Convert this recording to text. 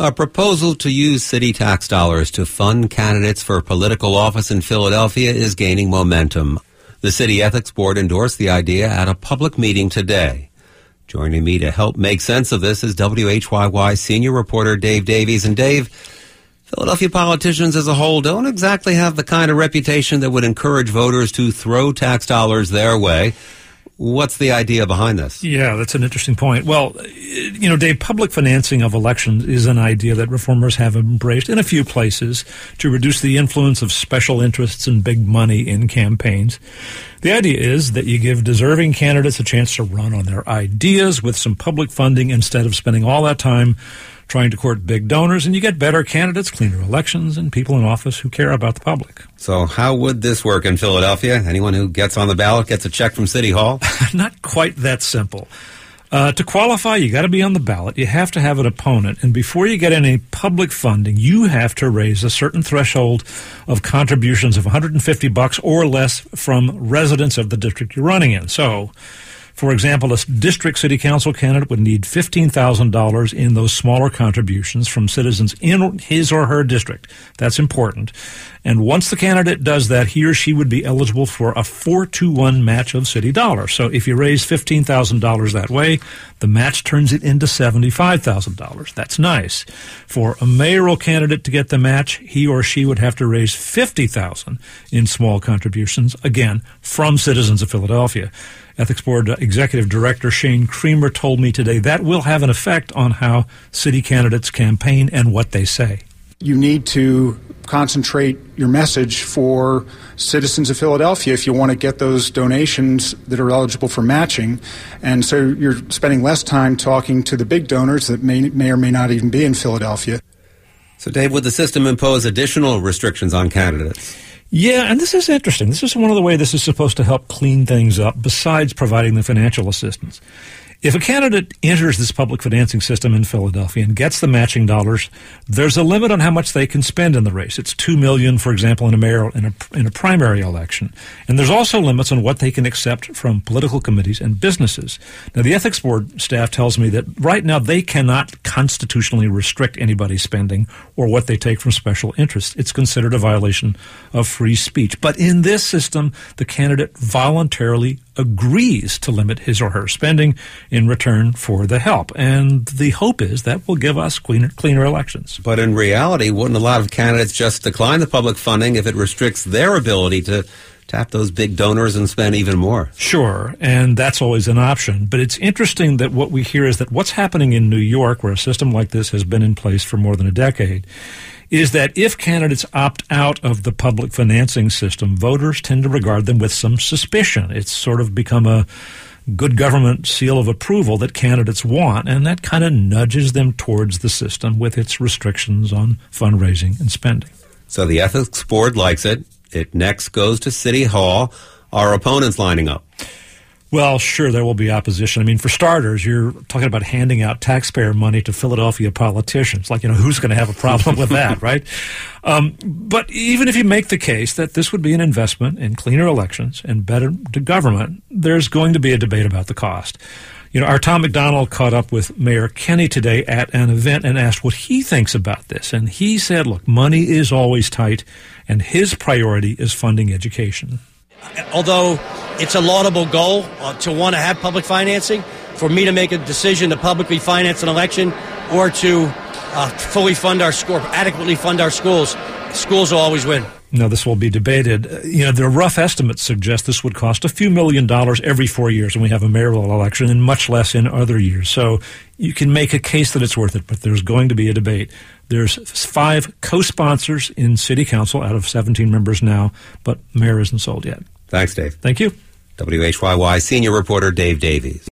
A proposal to use city tax dollars to fund candidates for political office in Philadelphia is gaining momentum. The City Ethics Board endorsed the idea at a public meeting today. Joining me to help make sense of this is WHYY senior reporter Dave Davies. And Dave, Philadelphia politicians as a whole don't exactly have the kind of reputation that would encourage voters to throw tax dollars their way. What's the idea behind this? Yeah, that's an interesting point. Well, Dave, public financing of elections is an idea that reformers have embraced in a few places to reduce the influence of special interests and big money in campaigns. The idea is that you give deserving candidates a chance to run on their ideas with some public funding instead of spending all that time trying to court big donors, and you get better candidates, cleaner elections, and people in office who care about the public. So how would this work in Philadelphia? Anyone who gets on the ballot gets a check from City Hall? Not quite that simple. To qualify, you got to be on the ballot. You have to have an opponent. And before you get any public funding, you have to raise a certain threshold of contributions of $150 or less from residents of the district you're running in. So, for example, a district city council candidate would need $15,000 in those smaller contributions from citizens in his or her district. That's important. And once the candidate does that, he or she would be eligible for a 4-to-1 match of city dollars. So if you raise $15,000 that way, the match turns it into $75,000. That's nice. For a mayoral candidate to get the match, he or she would have to raise $50,000 in small contributions, again, from citizens of Philadelphia. Ethics Board Executive Director Shane Creamer told me today that will have an effect on how city candidates campaign and what they say. You need to concentrate your message for citizens of Philadelphia if you want to get those donations that are eligible for matching. And so you're spending less time talking to the big donors that may or may not even be in Philadelphia. So, Dave, would the system impose additional restrictions on candidates? Yeah, and this is interesting. This is one of the ways this is supposed to help clean things up, besides providing the financial assistance. If a candidate enters this public financing system in Philadelphia and gets the matching dollars, there's a limit on how much they can spend in the race. It's $2 million, for example, in a primary election. And there's also limits on what they can accept from political committees and businesses. Now, the Ethics Board staff tells me that right now they cannot constitutionally restrict anybody's spending or what they take from special interests. It's considered a violation of free speech. But in this system, the candidate voluntarily agrees to limit his or her spending in return for the help. And the hope is that will give us cleaner elections. But in reality, wouldn't a lot of candidates just decline the public funding if it restricts their ability to tap those big donors and spend even more? Sure, and that's always an option. But it's interesting that what we hear is that what's happening in New York, where a system like this has been in place for more than a decade, is that if candidates opt out of the public financing system, voters tend to regard them with some suspicion. It's sort of become a good government seal of approval that candidates want, and that kind of nudges them towards the system with its restrictions on fundraising and spending. So the Ethics Board likes it. It next goes to City Hall. Are opponents lining up? Well, sure, there will be opposition. I mean, for starters, you're talking about handing out taxpayer money to Philadelphia politicians. Like, who's going to have a problem with that, right? But even if you make the case that this would be an investment in cleaner elections and better government, there's going to be a debate about the cost. Our Tom McDonald caught up with Mayor Kenney today at an event and asked what he thinks about this. And he said, look, money is always tight, and his priority is funding education. Although it's a laudable goal to want to have public financing, for me to make a decision to publicly finance an election or to fully fund our school, adequately fund our schools, schools will always win. No, this will be debated. The rough estimates suggest this would cost a few $1 million every 4 years when we have a mayoral election, and much less in other years. So you can make a case that it's worth it, but there's going to be a debate. There's 5 co-sponsors in City Council out of 17 members now, but mayor isn't sold yet. Thanks, Dave. Thank you. WHYY senior reporter Dave Davies.